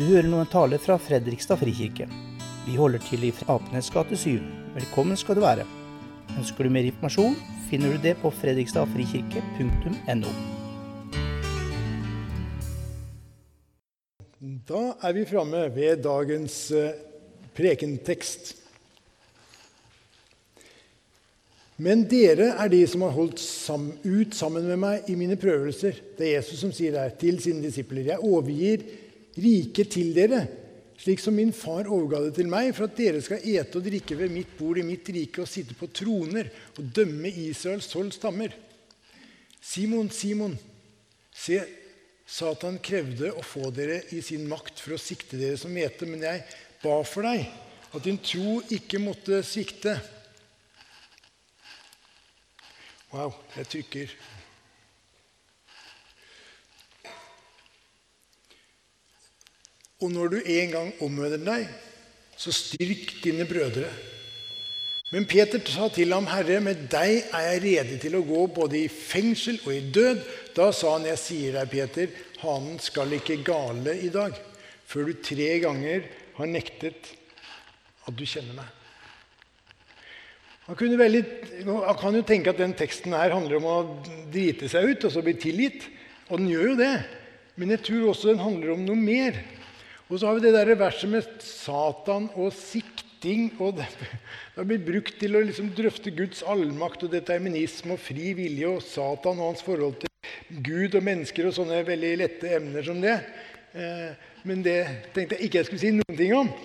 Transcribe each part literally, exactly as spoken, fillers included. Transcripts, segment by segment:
Du hører noen taler fra Fredrikstad Frikirke. Vi holder til i Apenes gate syv. Velkommen skal du være. Ønsker du mer informasjon, finner du det på fredrikstadfrikirke punktum no. Da er vi framme ved dagens prekentekst. Men dere er de som har holdt sam- ut sammen med meg i mine prøvelser. Det er Jesus som sier der til sine disipler. Jeg overgir riket til dere, slik som min far overga det til meg, for at dere skal ete og drikke ved mitt bord i mitt rike og sitte på troner og dømme Israels tolv stammer. Simon, Simon, se, Satan krevde å få dere i sin makt for å sikte dere som hvete, men jeg ba for deg at din tro ikke måtte svikte. Wow, jeg trykker. Og når du en gang omvender deg, så styrk dine brødre. Men Peter sa til ham, Herre, med deg er jeg rede til å gå både i fengsel og i død. Da sa han, jeg sier deg, Peter, hanen skal ikke gale i dag, før du tre ganger har nektet at du kjenner meg. Han, kunne veldig, han kan jo tenke at den teksten her handler om å drite seg ut og så bli tilgitt. Og den gjør jo det. Men jeg tror også den handler om noe mer. Og så har vi det der verset med Satan og sikting. Og det, det har blitt brukt til å liksom drøfte Guds allmakt og determinisme og fri vilje og Satan og hans forhold til Gud og mennesker og sånne veldig lette emner som det. Men det tenkte jeg ikke jeg skulle si noen ting om.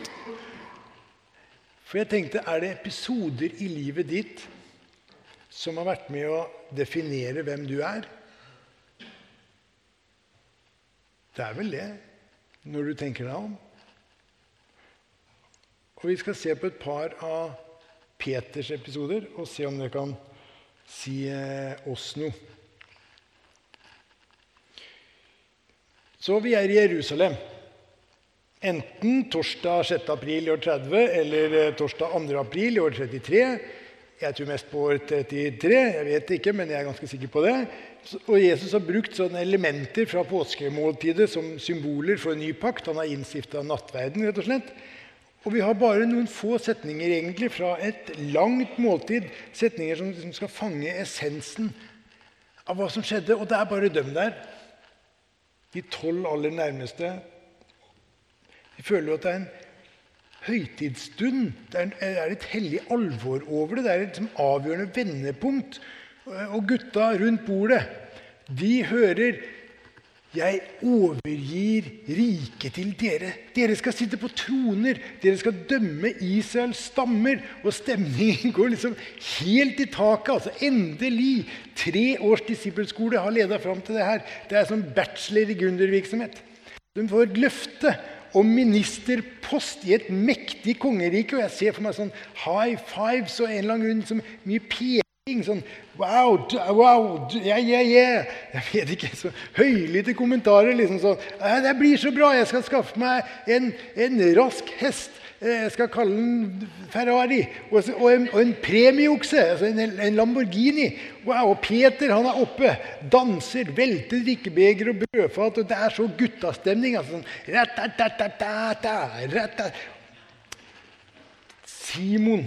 For jeg tenkte, er det episoder i livet ditt som har vært med å definere hvem du er? Det er vel det, når du tenker deg om. Og vi skal se på et par av Peters episoder, og se om det kan si oss noe. Så vi er i Jerusalem. Enten torsdag sjette april i år tretti, eller torsdag andre april i år trettitre. Jeg tror mest på år trettitre, jeg vet ikke, men jeg er ganske sikker på det. Og Jesus har brukt sånne elementer fra påskemåltidet som symboler for en ny pakt. Han har innstiftet nattverden, rett og slett. Og vi har bare noen få setninger egentlig fra et langt måltid. Setninger som, som skal fange essensen av hva som skjedde. Og det er bare dem der. De tolv aller nærmeste. Vi føler at det er en høytidsstund. Det er, er et hellig alvor over det. Det er et liksom, avgjørende vendepunkt. Og gutta rundt bordet, de hører, jeg overgir riket til dere. Dere skal sitte på troner. Dere skal dømme Israels stammer. Og stemningen går liksom helt i taket. Altså endelig. Tre års disippelskole har ledet frem til det her. Det er som bachelor i gründervirksomhet. De får et løfte om ministerpost i et mektig kongerike, og jeg ser for meg sånn high fives og en eller annen grunn som mye peking, sånn wow, wow, yeah, yeah, yeah. Jeg vet ikke, så høylytte kommentarer, liksom sånn, det blir så bra, jeg skal skaffe meg en, en rask hest, jeg skal kalle den Ferrari, og, og, en, og en premieokse, altså en, en Lamborghini. Wow, og Peter, han er oppe, danser, velter drikkebeger og brødfat, og det er så guttastemning, altså sånn, ratatatata, ratat. Simon.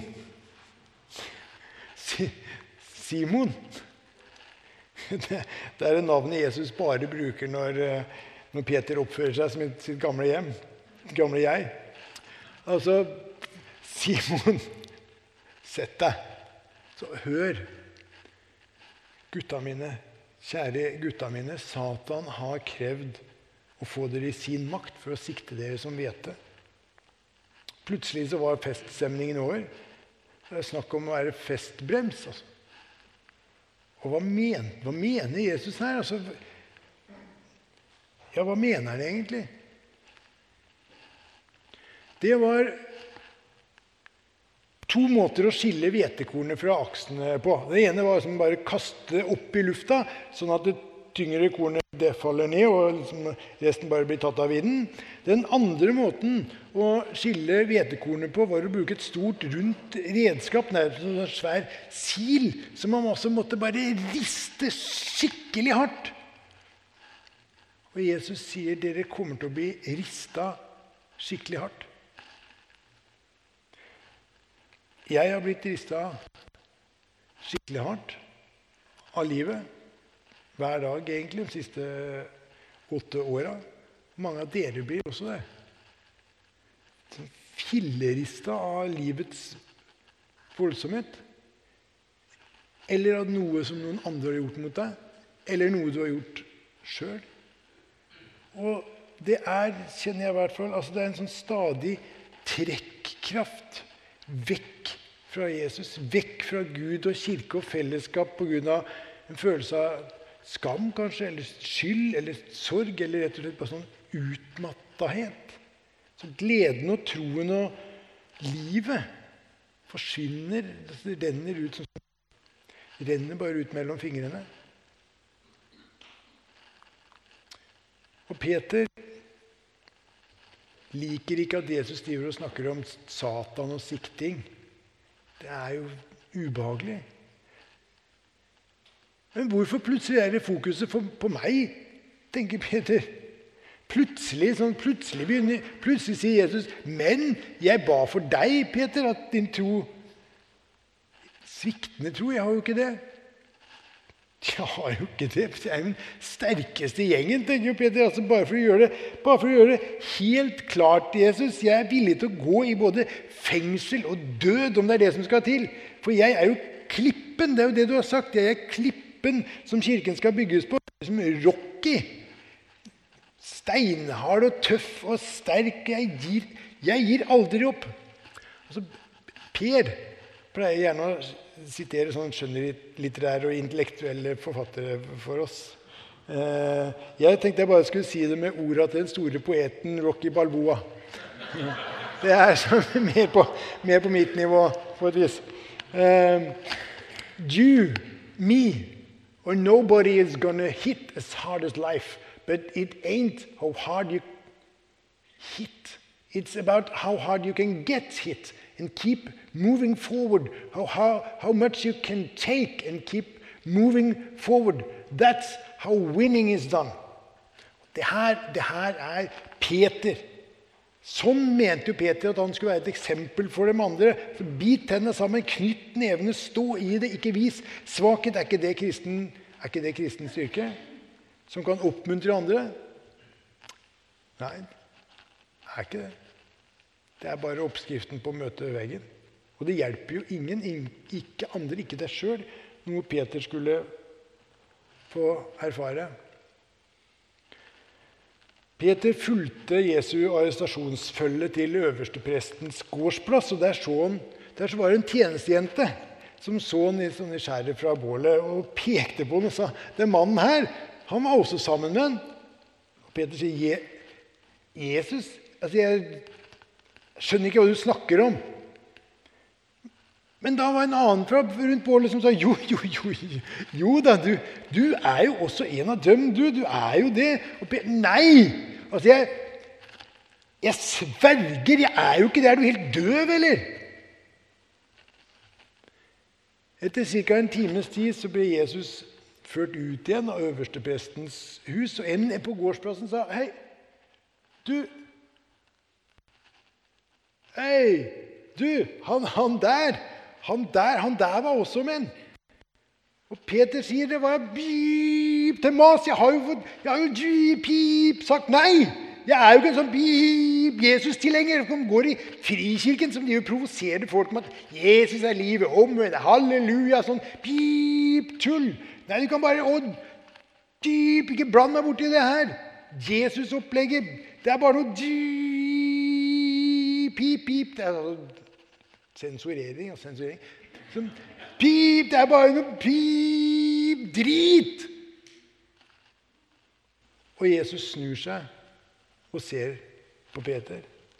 Si, Simon. Det, det er det navnet Jesus bare bruker når, når Peter oppfører seg som sitt gamle hjem, gamle jeg. Altså, Simon, sett deg, så hør, gutta mine, kjære gutta mine, Satan har krevd å få dere i sin makt for å sikte dere som hvete. Plutselig så var feststemningen over. Det er snakk om å være festbrems, altså. Og hva, men, hva mener Jesus her? Altså, ja, hva mener han egentlig? Det var to måter å skille hvetekornet fra aksene på. Det ene var som bare kaste opp i lufta, sånn at det tyngre kornet det faller ned, og liksom resten bare blir tatt av vinden. Den andre måten å skille hvetekornet på var å bruke et stort, rundt redskap, nærmest en svær sil, som man også måtte bare riste skikkelig hardt. Og Jesus sier dere kommer til å bli ristet skikkelig hardt. Jeg har blitt ristet skikkelig hardt av livet. Hver dag egentlig, de siste åtte åra. Mange av dere blir også det. Fillerista av livets voldsomhet. Eller av noe som noen andre har gjort mot deg. Eller noe du har gjort selv. Og det er, kjenner jeg i hvert fall, altså det er en sånn stadig trekkraft vekk fra Jesus, vekk fra Gud og kirke og fellesskap på grunn av en følelse av skam kanskje, eller skyld, eller sorg, eller rett og slett bare sånn utmattahet. Så gleden og troen og livet forsvinner, det renner ut sånn, renner bare ut mellom fingrene. Og Peter liker ikke at Jesus driver og snakker om Satan og sikting. Det er jo ubehagelig. Men hvorfor plutselig er det fokuset på meg, tenker Peter. Plutselig, sånn plutselig, begynner, plutselig sier Jesus, men jeg ba for deg, Peter, at din tro, sviktende tro, jeg har jo ikke det. Jeg har jo ikke det. Jeg er den sterkeste gjengen, tenker Peter. Altså bare, for å gjøre det, bare for å gjøre det helt klart, Jesus. Jeg er villig til å gå i både fengsel og død, om det er det som skal til. For jeg er jo klippen, det er jo det du har sagt. Jeg er klippen som kirken skal bygges på. Som Rocky. Steinhard og tøff og sterk. Jeg gir, jeg gir aldri opp. Altså, Per pleier gjerne å sitere sånn skjønnlitterære og intellektuelle forfattere for oss. Jeg tenkte jeg bare skulle si det med ordet til den store poeten Rocky Balboa. Det er sånn, mer, på, mer på mitt nivå, på et vis. You, me, or nobody is gonna hit as hard as life, but it ain't how hard you hit. It's about how hard you can get hit and keep moving forward, how, how, how much you can take and keep moving forward. That's how winning is done. Det her, det her er Peter. Sånn mente jo Peter at han skulle være et eksempel for de andre. Så bit tennene sammen, knytt nevene, stå i det, ikke vis svakhet. Er ikke det kristen, er ikke det kristen styrke? Som kan oppmuntre andre? Nei, det er ikke det. Det er bare oppskriften på å møte veggen. Og det hjelper jo ingen, ikke andre, ikke deg selv, noe Peter skulle få erfare. Peter fulgte Jesu arrestasjonsfølge til øversteprestens gårdsplass, og der, så han, der så var det en tjenestejente som så han i sånne skjærer fra bålet og pekte på han og sa, den mannen her, han var også sammen med han. Og Peter sier, Jesus, altså jeg skjønner ikke hva du snakker om. Men da var en annen fra rundt bålet som sa, jo, jo, jo, jo da, du, du er jo også en av dem, du, du er jo det. Og Peter, nei, altså jeg, jeg sverger, jeg er jo ikke det, er du helt døv, eller? Etter cirka en times tid så ble Jesus ført ut igjen av øversteprestens hus, og en på gårdsplassen sa, hei, du, hei, du, han, han der, han der, han der var også med. Og Peter sier, det var bip til mas, jeg har jo fått, jeg har jo bip, pip, sagt nei. Jeg er jo ikke en sånn bip, Jesus-tilhenger som går i frikirken, som de jo provoserer folk med at Jesus er livet, omvendt, halleluja, sånn bip, tull. Nei, du kan bare, å, bip, ikke bland meg borti det her. Jesus-opplegget, det er bare noe bip, pip, pip, det er altså sensurering og sensurering. Som, pip, det er bare noe pip, drit. Og Jesus snur seg og ser på Peter.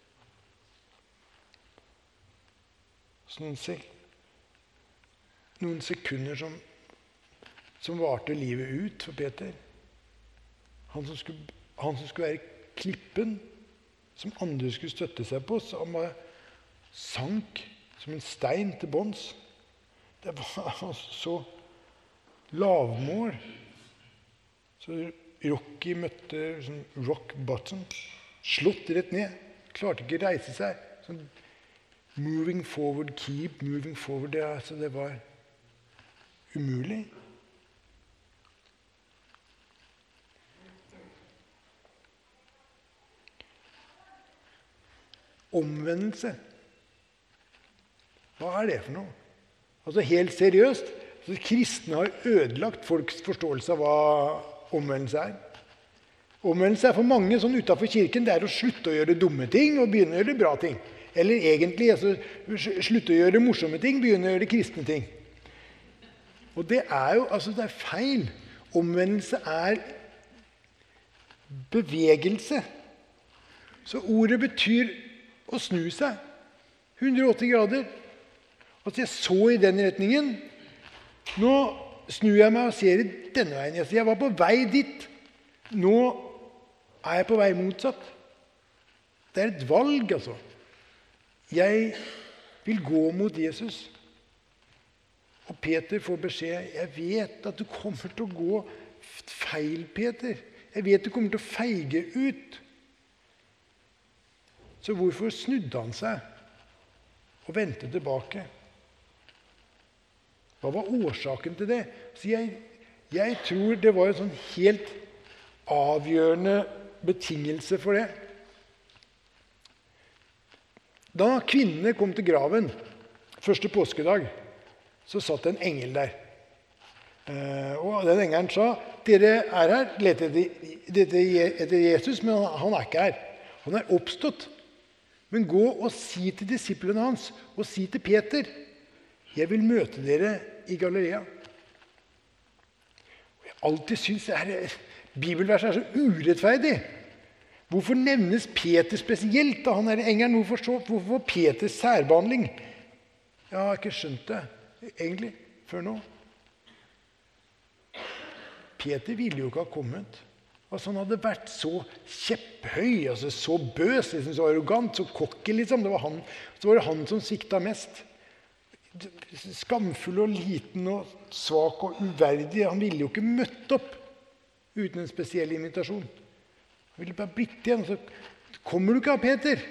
Så noen, sek noen sekunder som, som varte livet ut for Peter. Han som skulle, han som skulle være klippen, som andre skulle støtte seg på, som var sank som en stein til bånds. Det var så lavmål. Så Rocky møtte sånn rock bottom, slått rett ned, klarte ikke å reise seg. Sånn moving forward, keep moving forward, det, altså, det var umulig. Omvendelse. Hva er det for noe? Altså helt seriøst, så kristne har ødelagt folks forståelse av hva omvendelse er. Omvendelse er for mange sånn utenfor kirken, det er å slutte å gjøre dumme ting og begynne å gjøre bra ting. Eller egentlig altså, slutte å gjøre morsomme ting, begynne å gjøre kristne ting. Og det er jo altså, det er feil. Omvendelse er bevegelse. Så ordet betyr å snu seg hundre og åtti grader. Altså jeg så i den retningen. Nå snur jeg meg og ser i denne veien. Jeg var på vei dit. Nå er jeg på vei motsatt. Det er et valg, altså. Jeg vil gå mot Jesus. Og Peter får beskjed. Jeg vet at du kommer til å gå feil, Peter. Jeg vet du kommer til å feige ut. Så hvorfor snudde han seg og vendte tilbake? Hva var årsaken til det? Så jeg, jeg tror det var en sånn helt avgjørende betingelse for det. Da kvinnene kom til graven, første påskedag, så satt en engel der. Og den engelen sa, dere er her, leter etter Jesus, men han er ikke her. Han er oppstått. Men gå og si til disiplene hans, og si til Peter, jeg vil møte dere i Galilea. Og jeg alltid synes det her bibelverset er så urettferdig. Hvorfor nevnes Peter spesielt da han er engelen? Hvorfor, så, hvorfor var Peter særbehandling? Jeg har ikke skjønt det, egentlig, før nå. Peter ville jo ikke ha kommet. Altså han hadde vært så kjepphøy, altså så bøs, liksom, så arrogant, så kokke liksom. Det var han, så var det han som svikta mest. Skamfull og liten og svak og uverdig. Han ville jo ikke møtt opp uten en spesiell invitasjon. Han ville bare blitt igjen, så kommer du ikke av Peter.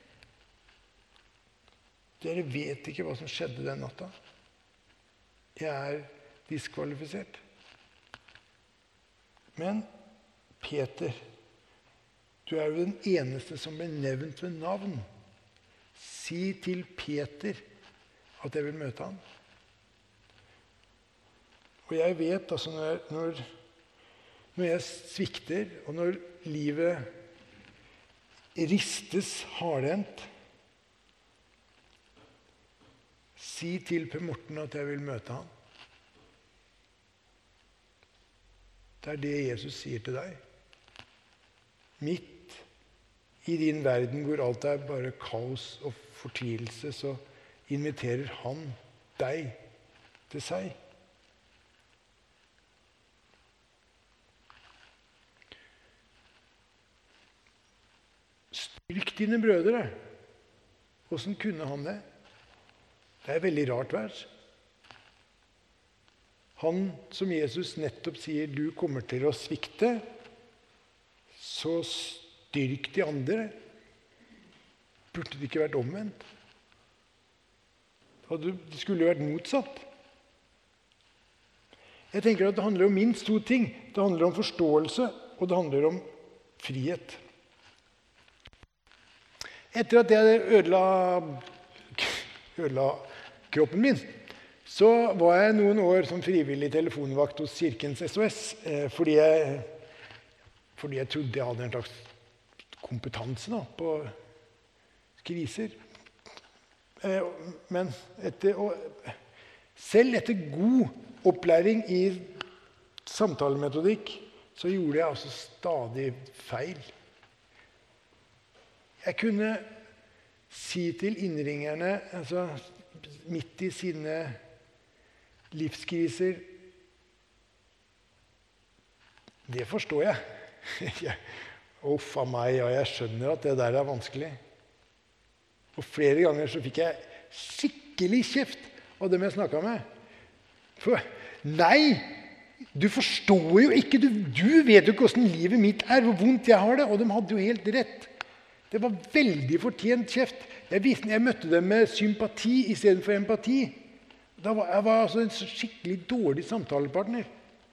Dere vet ikke hva som skjedde den natta. Jeg er diskvalifisert. Men Peter, du er jo den eneste som ble nevnt ved navn. Si til Peter at jeg vil møte han. Og jeg vet altså når, når, når jeg svikter, og når livet ristes hardhendt, si til Per Morten at jeg vil møte han. Det er det Jesus sier til deg. Midt i din verden hvor alt er bare kaos og fortvilelse, så inviterer han deg til seg. Styrk dine brødre. Hvordan kunne han det? Det er et veldig rart vers. Han som Jesus nettopp sier, du kommer til å svikte, så styrk de andre. Burde det ikke vært omvendt? Det skulle jo vært motsatt. Jeg tenker at det handler om minst to ting. Det handler om forståelse, og det handler om frihet. Etter at jeg ødela, ødela kroppen min, så var jeg noen år som frivillig telefonvakt hos Kirkens S O S, fordi jeg, fordi jeg trodde jeg hadde en slags kompetanse da, på kriser. Men etter, selv etter god opplæring i samtalemetodikk, så gjorde jeg altså stadig feil. Jeg kunne si til innringerne, altså midt i sine livskriser, det forstår jeg. Uff a meg, ja, jeg skjønner at det der er vanskelig. Og flere ganger så fikk jeg skikkelig kjeft av dem jeg snakket med. For nei, du forstår jo ikke, du, du vet jo ikke hvordan livet mitt er, hvor vondt jeg har det, og de hadde jo helt rett. Det var veldig fortjent kjeft. Jeg, visste, jeg møtte dem med sympati i stedet for empati. Da var, jeg var altså en skikkelig dårlig samtalepartner.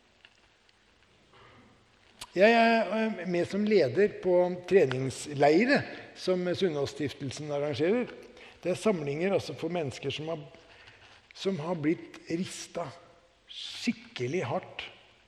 Jeg er med som leder på treningsleire som Sunnaas-stiftelsen arrangerer. Det er samlinger altså for mennesker som har, som har blitt ristet skikkelig hardt.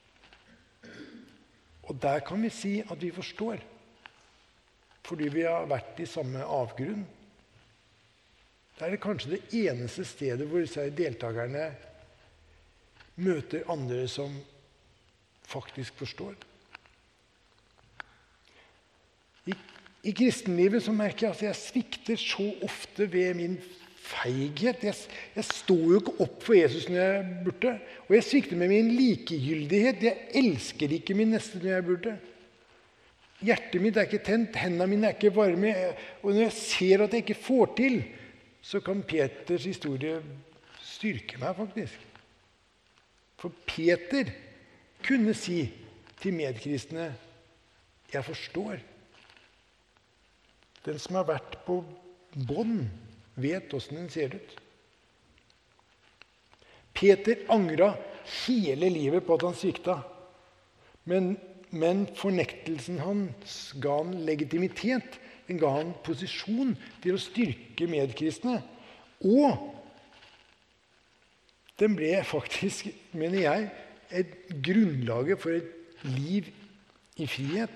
Og der kan vi si at vi forstår, fordi vi har vært i samme avgrunn. Det er kanskje det eneste stedet hvor disse deltakerne møter andre som faktisk forstår. I, i kristenlivet så merker jeg at jeg svikter så ofte ved min feighet. Jeg, jeg står jo ikke opp for Jesus når jeg burde. Og jeg svikter med min likegyldighet. Jeg elsker ikke min neste når jeg burde. Hjertet mitt er ikke tent, hendene mine er ikke varme. Og når jeg ser at jeg ikke får til, så kan Peters historie styrke meg faktisk. For Peter kunne si til medkristne, jeg forstår. Den som har vært på bånd, vet hvordan den ser ut. Peter angret hele livet på at han svikta. Men, men fornektelsen hans ga han legitimitet. Den ga han posisjon til å styrke medkristne. Og den ble faktisk, mener jeg, et grunnlaget for et liv i frihet.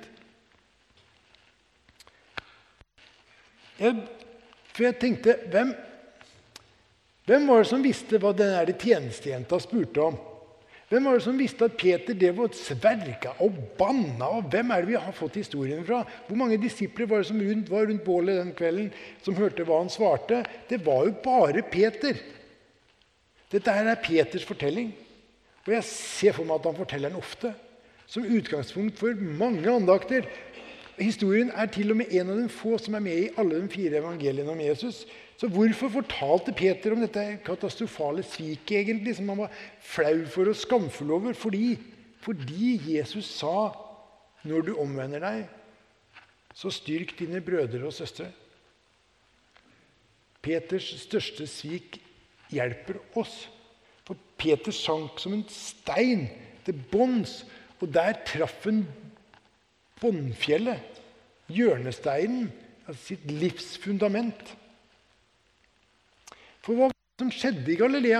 Jeg, for jeg tenkte, hvem, hvem var det som visste hva denne tjenestejenta spurte om? Hvem var det som visste at Peter det var sverga og banna? Og hvem er det vi har fått historien fra? Hvor mange disipler var det som rundt, var rundt bålet den kvelden, som hørte hva han svarte? Det var jo bare Peter. Dette her er Peters fortelling. Og jeg ser for meg at han forteller den ofte, som utgangspunkt for mange andakter. Historien er til og med en av de få som er med i alle de fire evangeliene om Jesus. Så hvorfor fortalte Peter om dette katastrofale sviket egentlig, som han var flau for og skamfull over? Fordi, fordi Jesus sa, når du omvender deg, så styrk dine brødre og søstre. Peters største svik hjelper oss. For Peter sank som en stein til bånds, og der traff en båndfjellet, hjørnesteinen, altså sitt livsfundament. For hva var det som skjedde i Galilea?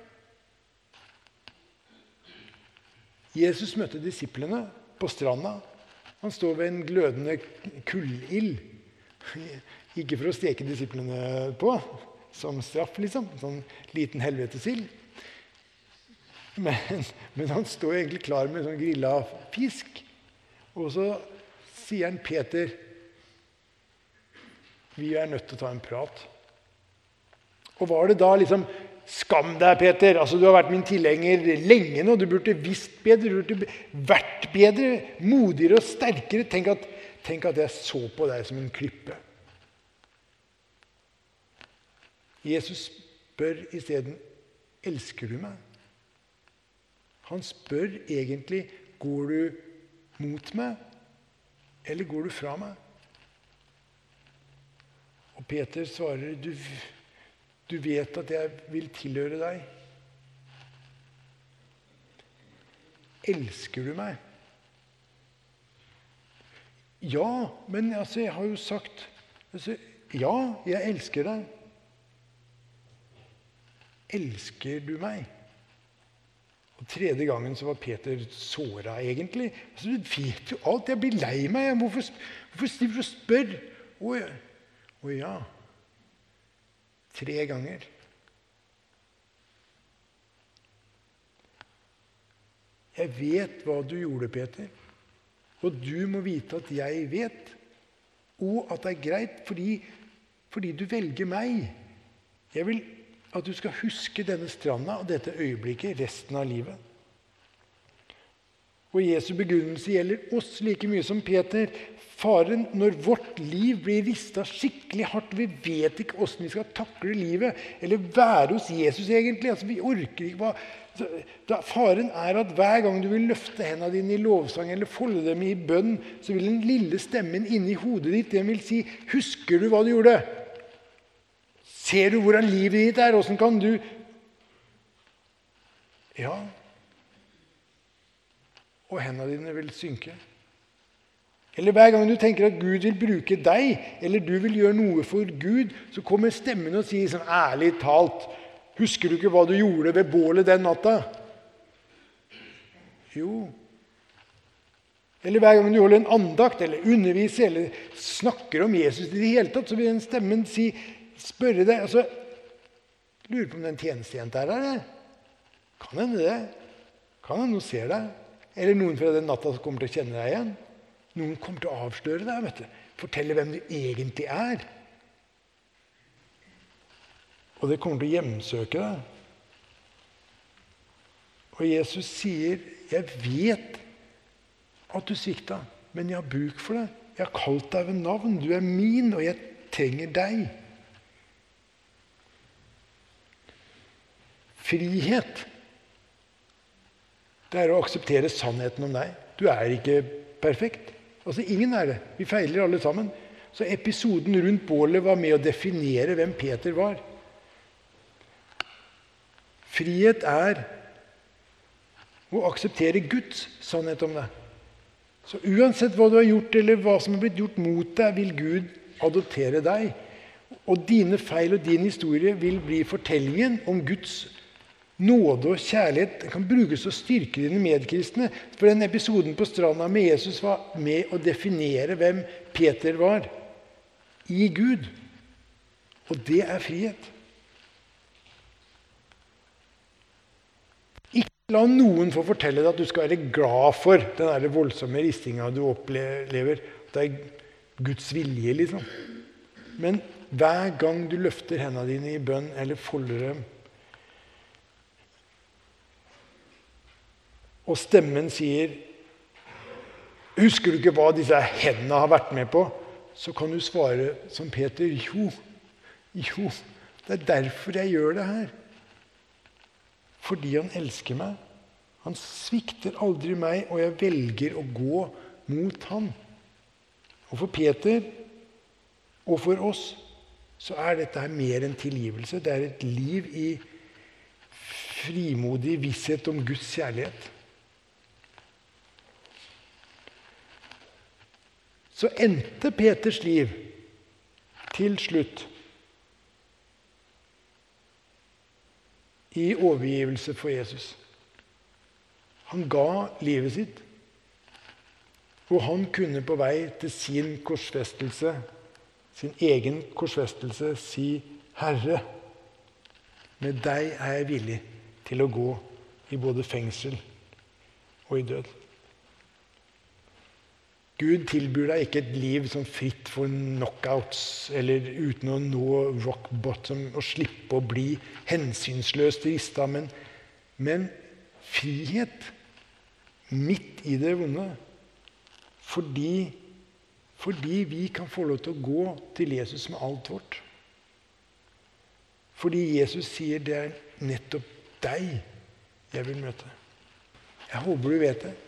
Jesus møtte disiplene på stranda. Han står ved en glødende kullild. Ikke for å steke disiplene på, som straff liksom, sånn liten helvetesild. Men, men han står egentlig klar med sånn grilla fisk. Og så sier han, Peter, vi er nødt til å ta en prat. Og var det da liksom, skam deg, Peter, altså du har vært min tilhenger lenge nå, du burde visst bedre, du burde vært bedre, modigere og sterkere. Tenk at, tenk at jeg så på deg som en klippe. Jesus spør i stedet, elsker du meg? Han spør egentlig, går du mot meg, eller går du fra meg? Og Peter svarer, du, du vet at jeg vil tilhøre deg. Elsker du meg? Ja, men altså, jeg har jo sagt, altså, ja, jeg elsker deg. Elsker du meg? Og tredje gangen så var Peter såret egentlig. Altså, du vet jo alt, jeg blir lei meg. Hvorfor, hvorfor stiver du og spør? Å, å ja. Tre ganger. Jeg vet hva du gjorde, Peter. Og du må vite at jeg vet. Og at det er greit, fordi, fordi du velger meg. Jeg vil at du skal huske denne stranda og dette øyeblikket resten av livet. Og Jesu begrunnelse gjelder oss like mye som Peter. Faren når vårt liv blir ristet skikkelig hardt, vi vet ikke hvordan vi skal takle livet, eller være hos Jesus egentlig. Altså, vi orker ikke. Da, faren er at hver gang du vil løfte hendene dine i lovsang, eller folde dem i bønn, så vil den lille stemmen inni hodet ditt, den vil si, husker du hva du gjorde? Ser du hvordan livet ditt er? Hvordan kan du? Ja. Og hendene dine vil synke. Eller hver gang du tenker at Gud vil bruke deg, eller du vil gjøre noe for Gud, så kommer stemmen og sier sånn, ærlig talt, husker du ikke hva du gjorde ved bålet den natta? Jo. Eller hver gang du holder en andakt, eller underviser, eller snakker om Jesus i det hele tatt, så vil den stemmen si, spørre deg, altså, lurer på om den tjenestejenta er der, kan hende det? Kan hende noen ser deg? Eller noen fra den natta som kommer til å kjenne deg igjen? Noen kommer til å avsløre deg, vet du. Fortelle hvem du egentlig er. Og det kommer til å hjemsøke deg. Og Jesus sier, jeg vet at du svikta, men jeg har bruk for deg. Jeg har kalt deg ved navn. Du er min, og jeg trenger deg. Frihet. Det er å akseptere sannheten om deg. Du er ikke perfekt. Altså, ingen er det. Vi feiler alle sammen. Så episoden rundt bålet var med å definere hvem Peter var. Frihet er å akseptere Guds sannhet om deg. Så uansett hva du har gjort, eller hva som har blitt gjort mot deg, vil Gud adoptere deg. Og dine feil og din historie vil bli fortellingen om Guds nåde og kjærlighet. Den kan brukes til å styrke dine medkristne. For den episoden på stranda med Jesus var med å definere hvem Peter var i Gud. Og det er frihet. Ikke la noen få fortelle deg at du skal være glad for den der voldsomme ristinga du opplever. Det er Guds vilje, liksom. Men hver gang du løfter hendene dine i bønn eller folder dem, og stemmen sier, husker du ikke hva disse hendene har vært med på? Så kan du svare som Peter, jo, jo, det er derfor jeg gjør det her. Fordi han elsker meg. Han svikter aldri meg, og jeg velger å gå mot han. Og for Peter, og for oss, så er dette her mer enn tilgivelse. Det er et liv i frimodig visshet om Guds kjærlighet. Så endte Peters liv til slutt i overgivelse for Jesus. Han ga livet sitt, og han kunne på vei til sin korsfestelse, sin egen korsfestelse, si, Herre, med deg er jeg villig til å gå i både fengsel og i død. Gud tilbyr deg ikke et liv som fritt for knockouts, eller uten å nå rock bottom, og slippe å bli hensynsløst ristet, men, men frihet midt i det vonde, fordi, fordi vi kan få lov til å gå til Jesus med alt vårt. Fordi Jesus sier det er nettopp deg jeg vil møte. Jeg håper du vet det.